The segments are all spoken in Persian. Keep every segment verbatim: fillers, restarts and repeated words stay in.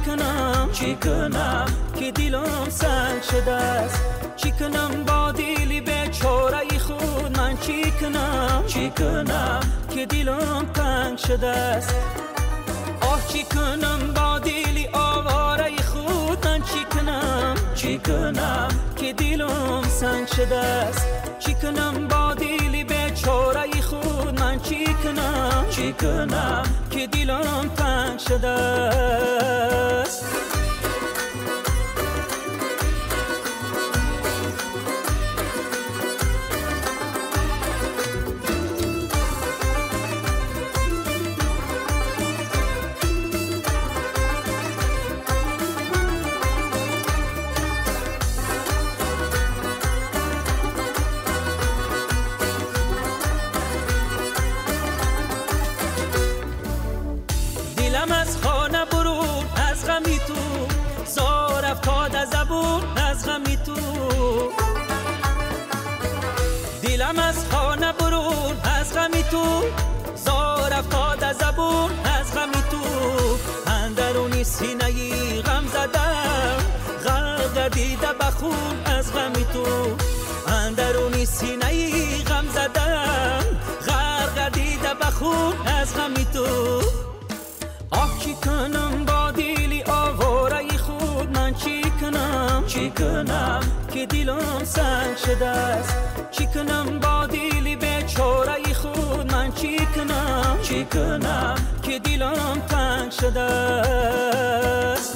کنم چی کنم که دلم سنگ شده است، چی کنم با دلی بیچاره خود من چی کنم چی کنم که دلم تنگ شده است. آه چی کنم با دلی آواره خود من چی کنم چی کنم که دلم سنگ شده است، چی کنم با دلی بیچاره خود من چی کنم چی کنم که دلم تنگ شده است. دلم از خانه برون از غمی تو، زار افتاد از زبون از غمی تو. دلم از خانه برون از غمی تو، زار افتاد از زبون از غمی تو. اندرونی سینه غم زدم غرق دیده بخون از غمی تو. اندرونی سینه غم زدم غرق دیده بخون از غمی تو. آه چی کنم با دلی آواره خود من چی کنم چی کنم که دلم سنگ شده است، چی کنم با دلی بیچاره خود من چی کنم چی کنم که دلم تنگ شده است.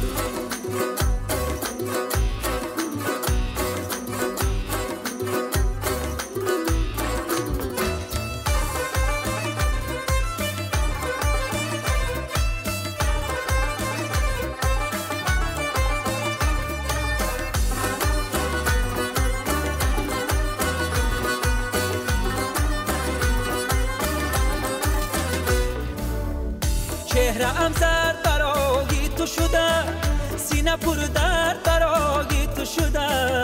چهره ام زرد برای تو شده، سینه پر درد برای تو شده.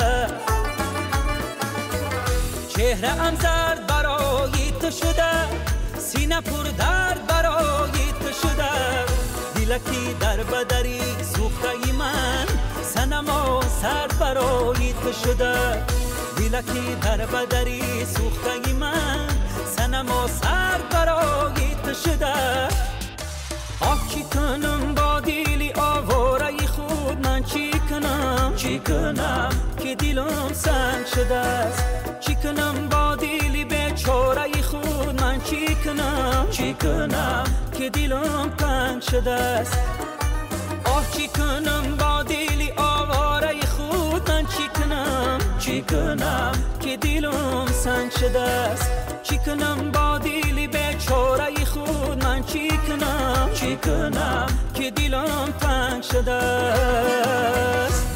چهره ام زرد برای تو شده، سینه پر درد برای تو شده. دلکی در بدری سوخته من، سنما سرد برای تو شده. دلکی در بدری سوخته من، سنما سرد برای تو شده. آه چی کنم با دلی آواره خود من چی کنم چی کنم که دلم سنگ شده است، چی کنم با دلی بیچاره خود من چی کنم چی کنم که دلم تنگ شده است. آه چی کنم با دلی آواره خود من چی کنم چی کنم که دلم سنگ شده است، چی کنم با دلی بیچاره خود من چی کنم چی کنم که دلم تنگ شده است.